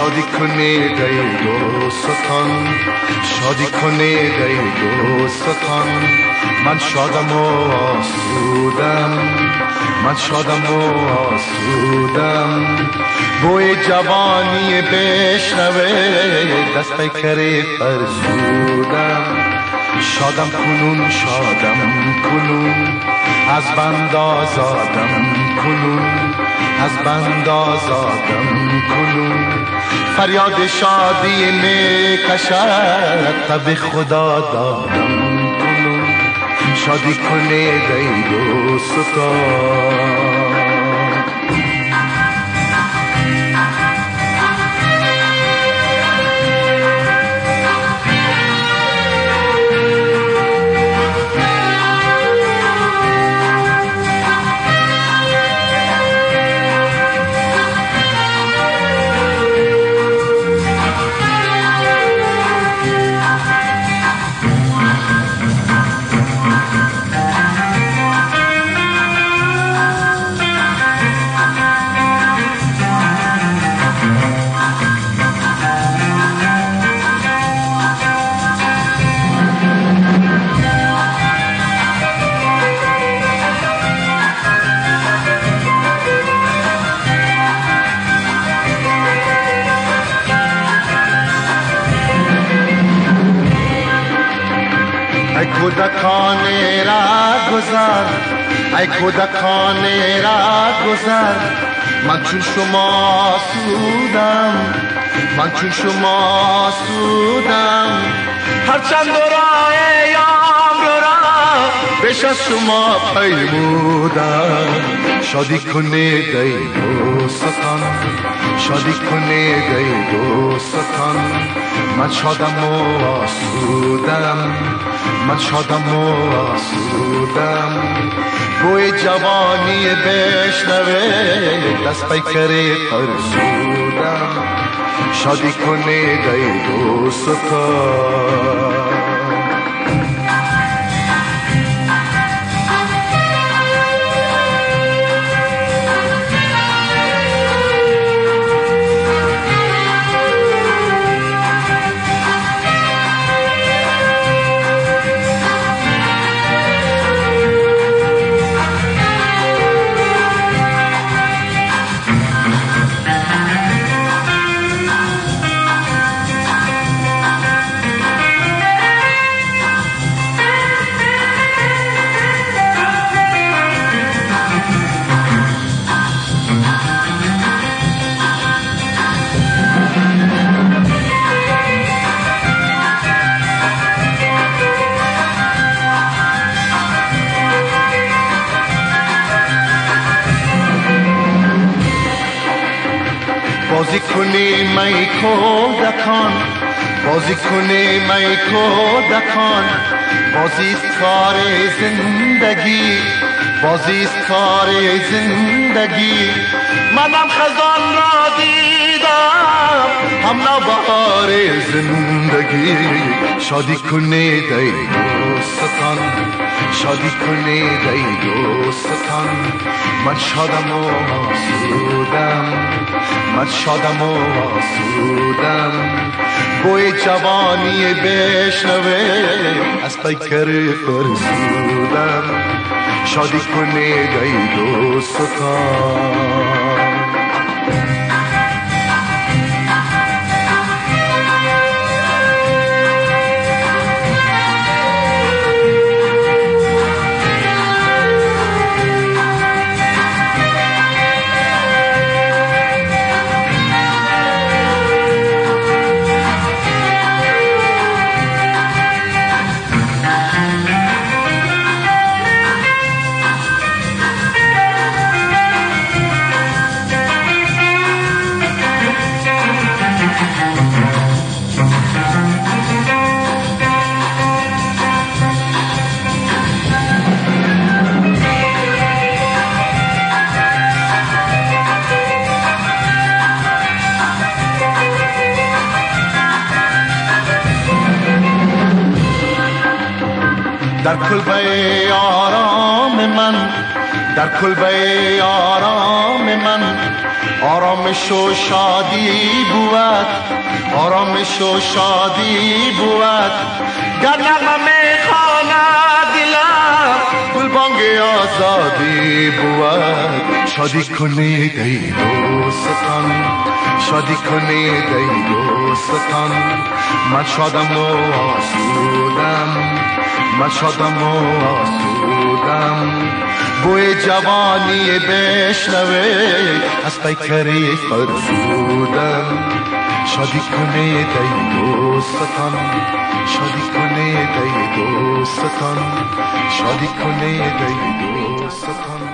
شادی کنید ای دوستان، شادی کنید ای دوستان. من شادم و آسودم، من شادم و آسودم. بوی جوانی بشنوه دست پیکر فرسودم. شادم کنون، شادم کنون، از بند آزادم کنون، از بند آزادم کنون. فریاد شادی میکشد تب خدا دادم کنون. شادی کنید ای دوستان. ای کودکان را گذر، ای کودکان را گذر. من چون شما سودم، من چون شما سودم. هرچند دورای یام را بیش از شما پیمودم. شادی کنید ای دوستان، شادی کنید ای دوستان. من شادم و آسودم، من شادم و آسودم. بوی جوانی بشنوه دست پیکر فرسودم. شادی کنید ای دوستان. بازی کنی می کودکان، بازی کنی می کودکان. بازیست کار زندگی، بازیست کار زندگی. منم خزان را دیدم، هم نوبهار زندگی. شادی کنید ای دوستان، شادی کنید ای دوستان. من شادم و آسودم، من شادم و آسودم. بوی جوانی بشنوه از پیکر فرسودم. شادی کنید ای دوستان. در کلبه آرام من، در کلبه آرام من. آرامش و شادی بود آرامش و شادی بود گر نغمه خانه دلم گلبانگ آزادی بود شادی کنه دی دوستان شادی کنه دی دوستان من شادم و آسودم من شادم و آسودم بوی جوانی بشنوه از پیکری فرسودم شادی کنه دی دوستان شادی کنه دی دوستان شادی کنه دی دوستان